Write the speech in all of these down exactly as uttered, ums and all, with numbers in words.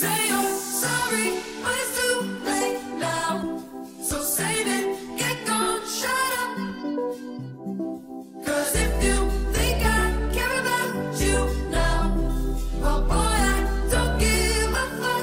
say you're sorry, but it's too late now. So save it, get gone, shut up. 'Cause if you think I care about you now, well boy, I don't give a fuck.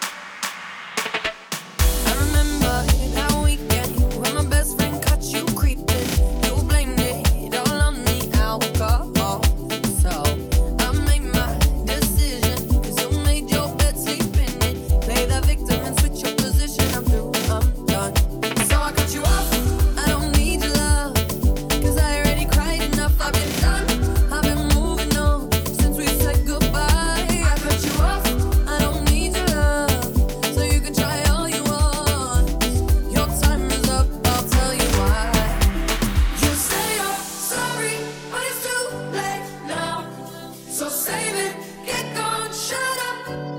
I remember that weekend when my best friend caught you creeping. You blamed it all on the alcohol. So I made my decision, 'cause you made your bed, sleep in it. Play the victim and switch your position. I'm through, I'm done. So I cut you off, I don't need your love, 'cause I already cried enough. I've been done, I've been moving on since we said goodbye. I cut you off, I don't need your love, so you can try all you want. Your time is up, I'll tell you why. You say you're sorry, but it's too late now. So save it, get gone, shut up.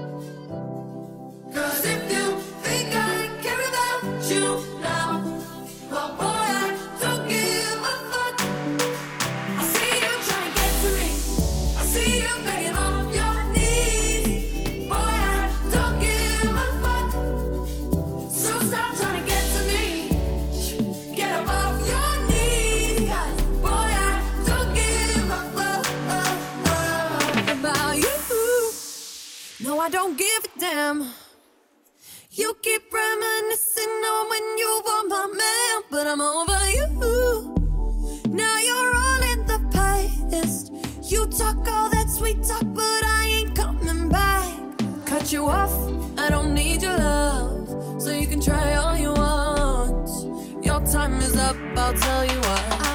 'Cause if you think I care about you now, well boy, I don't give a fuck. I see you trying to get to me, I see you begging on your knees. Boy, I don't give a fuck. So stop trying to get to me, get up off your knees. 'Cause boy, I don't give a fuck about you. No, I don't give a damn. You keep reminiscing on when you were my man, but I'm over you. Now you're all in the past. You talk all that sweet talk, but I ain't coming back. Cut you off, I don't need your love, so you can try all you want. Your time is up, I'll tell you why.